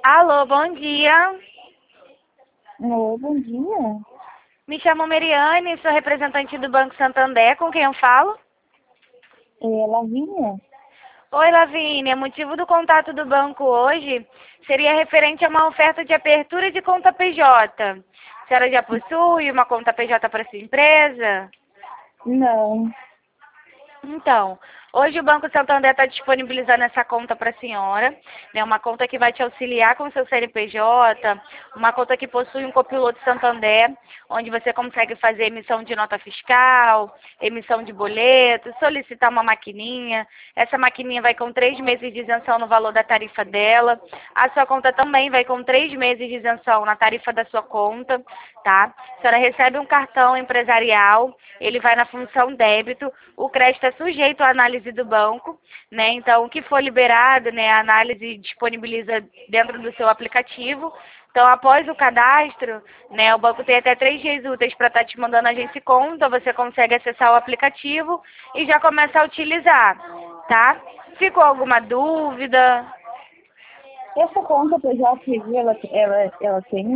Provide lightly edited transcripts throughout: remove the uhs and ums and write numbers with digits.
Alô, bom dia. Bom dia. Me chamo Meriane, sou representante do Banco Santander, com quem eu falo? Lavínia? Oi, Lavínia. Motivo do contato do banco hoje seria referente a uma oferta de abertura de conta PJ. A senhora já possui uma conta PJ para sua empresa? Não. Então, hoje o Banco Santander está disponibilizando essa conta para a senhora, né? Uma conta que vai te auxiliar com o seu CNPJ, uma conta que possui um copiloto Santander, onde você consegue fazer emissão de nota fiscal, emissão de boleto, solicitar uma maquininha. Essa maquininha vai com 3 meses de isenção no valor da tarifa dela. A sua conta também vai com 3 meses de isenção na tarifa da sua conta, tá? A senhora recebe um cartão empresarial, ele vai na função débito, o crédito é sujeito à análise do banco, né? Então, o que for liberado, né, a análise disponibiliza dentro do seu aplicativo. Então, após o cadastro, né, o banco tem até 3 dias úteis para estar te mandando a agência conta, você consegue acessar o aplicativo e já começa a utilizar, tá? Ficou alguma dúvida? Essa conta que eu já pedi, ela tem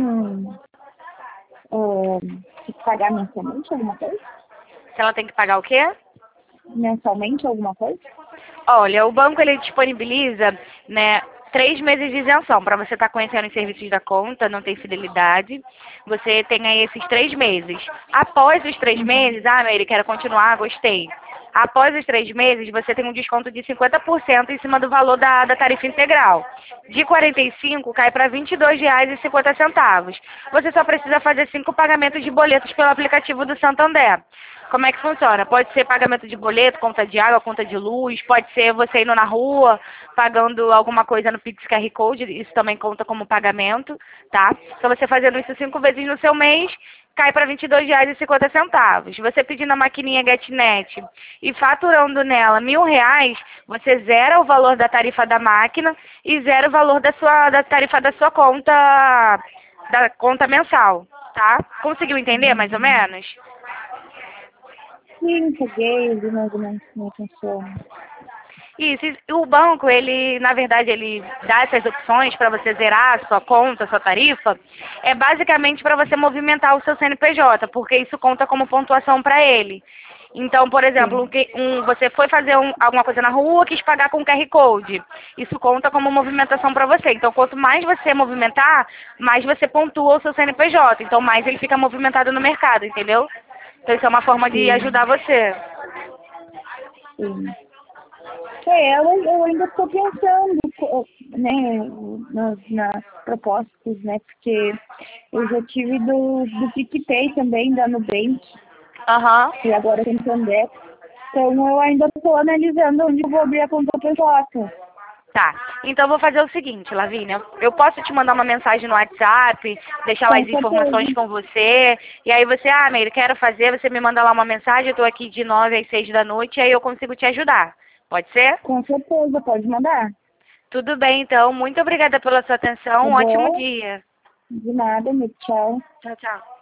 que pagar mensalmente alguma coisa? Se ela tem que pagar o quê? Mensalmente alguma coisa? Olha, o banco ele disponibiliza, né, 3 meses de isenção para você estar conhecendo os serviços da conta, não tem fidelidade. Você tem aí esses 3 meses. Após os 3 meses, Mary, quero continuar, gostei. Após os 3 meses, você tem um desconto de 50% em cima do valor da tarifa integral. De 45 cai para R$ 22,50. Você só precisa fazer 5 pagamentos de boletos pelo aplicativo do Santander. Como é que funciona? Pode ser pagamento de boleto, conta de água, conta de luz, pode ser você indo na rua, pagando alguma coisa no Pix QR Code, isso também conta como pagamento, tá? Então você fazendo isso 5 vezes no seu mês, cai para R$ 22,50. Você pedindo a maquininha GetNet e faturando nela R$ 1.000, você zera o valor da tarifa da máquina e zera o valor da tarifa da sua conta mensal, tá? Conseguiu entender mais ou menos? Sim, peguei, vi mais ou menos como funciona. Isso, e o banco, ele, na verdade, ele dá essas opções para você zerar a sua conta, a sua tarifa, é basicamente para você movimentar o seu CNPJ, porque isso conta como pontuação para ele. Então, por exemplo, Sim. você foi fazer alguma coisa na rua, quis pagar com QR Code. Isso conta como movimentação para você. Então, quanto mais você movimentar, mais você pontua o seu CNPJ. Então, mais ele fica movimentado no mercado, entendeu? Então, isso é uma forma de Sim. ajudar você. Sim. Eu ainda estou pensando, né, nas propostas, né, porque eu já tive do PicPay também, da Nubank, Aham. e agora tem Santander. Então eu ainda estou analisando onde eu vou abrir a conta PJ. Tá. Então eu vou fazer o seguinte, Lavínia. Eu posso te mandar uma mensagem no WhatsApp, deixar lá Com as informações certeza. com você. E aí você, Meire, quero fazer, você me manda lá uma mensagem, eu tô aqui de 9 às 6 da noite, e aí eu consigo te ajudar. Pode ser? Com certeza, pode mandar. Tudo bem, então. Muito obrigada pela sua atenção. Tá Um ótimo bom? dia. De nada, amigo. Tchau. Tchau, tchau.